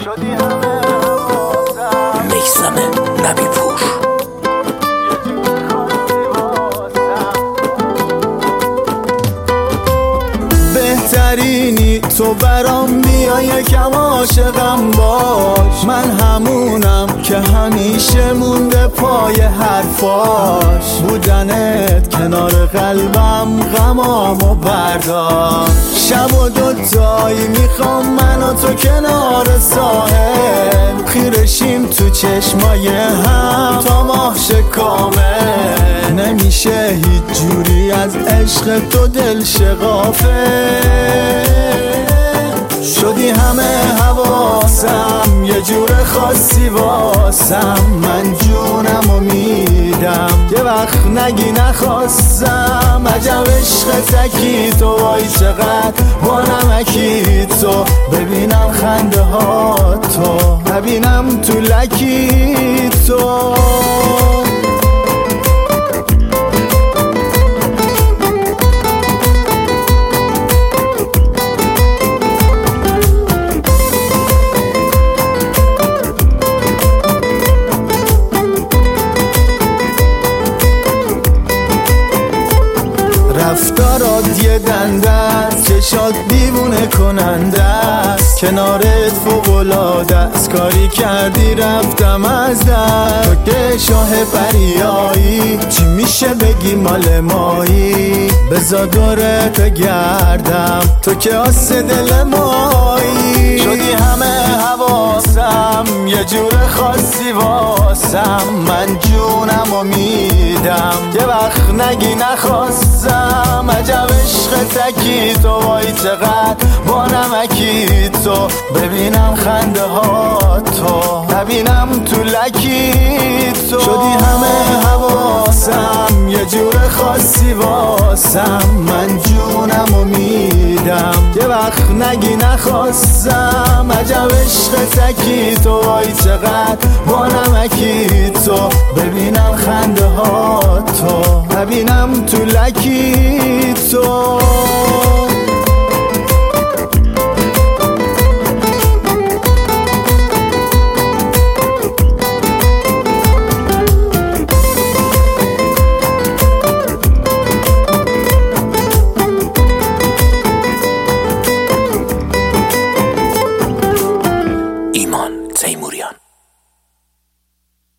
شدی همه حواسم میثم نبی پور. بهترینی تو برام بیا یکم عاشقم باش، من همونم که همیشه مونده پای حرفاش. بودنت کنار قلبم غمامو بردار، شب و دوتایی میخوام من و تو کنار ساحل، خیرشیم تو چشمای هم تا ماهش کامل. نمیشه هیچ جوری از عشق تو دل شغافه، شدی همه حواسم یه جور خاصی واسم. من جونمو میدم یه وقت نگی نخواستم، عجب عشق تکی تو وای چقدر با نمکی تو. ببینم خنده ها تو، ببینم تو لکی تو. رفتارات یه دنده است، چشات دیوونه کننده است، کنارت فوق‌العاده است، کاری کردی رفتم از دست. تو که شاه بریایی چی میشه بگی مال مایی، بذار دورت گردم تو که آس دل مایی. شدی همه حواسم یه جور خاصی واسم، من جونمو میدم یه وقت نگی نخواستم، عجب عشق تکی تو وای چقدر با نمکی تو. ببینم خنده ها تو، ببینم تو لکی تو. شدی همه حواسم یه جور خاصی واسم، من جونمو میدم یه وقت نگی نخواستم، عجب عشق تکی تو وای چقدر با نمکی تو. ببینم خنده ها تو، ببینم تو لکی تو.